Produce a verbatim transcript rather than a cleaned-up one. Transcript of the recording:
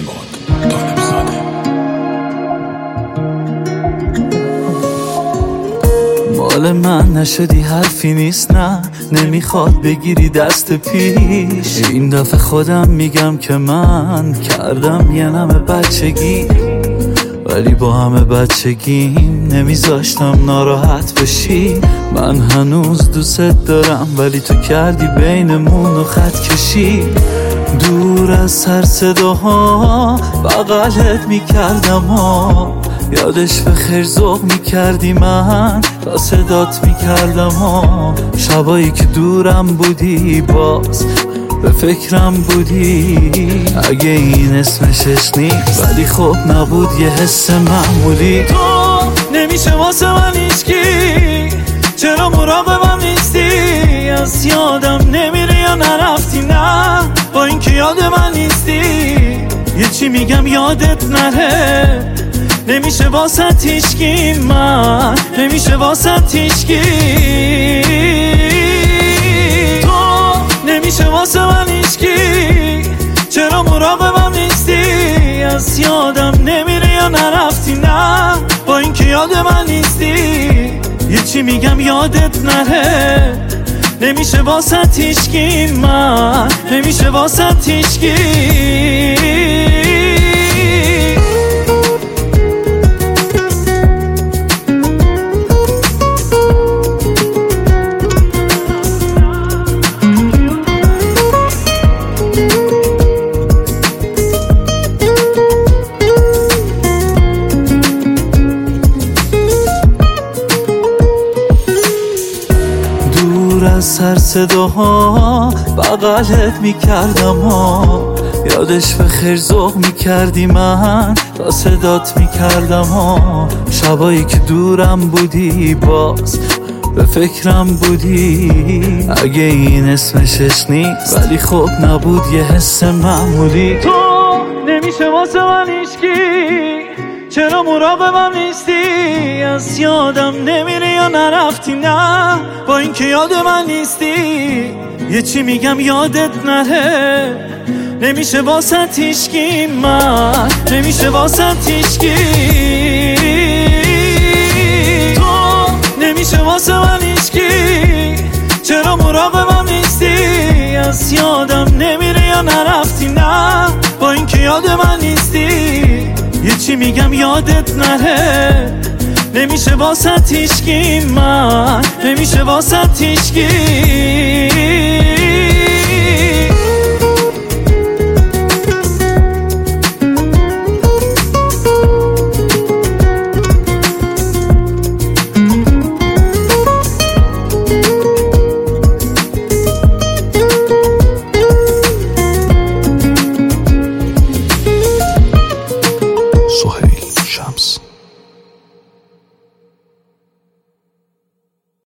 پیمان دانمزاده. مال من نشدی حرفی نیست، نه نمیخواد بگیری دست پیش. این دفعه خودم میگم که من کردم یه نمه بچگی، ولی با همه بچگیم نمیذاشتم ناراحت بشی. من هنوز دوست دارم ولی تو کردی بینمون و خط کشی. دور از سر صداها بغلت میکردم ها، یادش به خیر ذوق میکردی من تا صدات میکردم ها. شبایی که دورم بودی باز به فکرم بودی، اگه این اسمشش نیست ولی خب نبود یه حس معمولی. تو نمیشه واسه من هیچکی، چرا مراقبم نیستی؟ از یادم نمیره یا نرفتی؟ نه با این که یاد من نیستی. یه چی میگم یادت نره، نمیشه واسه هیچکی، من نمیشه واسه هیچکی. تو نمیشه واسه من هیچکی، چرا مراقبم نیستی؟ از یادم نمیره یا نرفتی؟ نه با این که یاد من نیستی. یه چی میگم یادت نره، نمیشه واسه هیچکی، من نمیشه واسه هیچکی. از سر صداها بغلت میکردم ها، یادش به خیر ذوق میکردی من تا صدات میکردم ها. شبایی که دورم بودی باز به فکرم بودی، اگه این اسمشش نیست ولی خب نبود یه حس معمولی. تو نمیشه واسه من هیچکی، چرا مراقبم نیستی؟ از یادم نمیره یا نرفتی؟ نه با این که یاد من نیستی. یه چی میگم یادت نره، نمیشه واسه هیچکی، من نمیشه واسه هیچکی. تو نمیشه واسه من هیچکی، چرا مراقبم نیستی؟ از یادم نمیره یا نرفتی؟ نه با این که یاد من نیستی. یه چی میگم یادت نره، نمیشه واسه هیچکی، من نمیشه واسه هیچکی.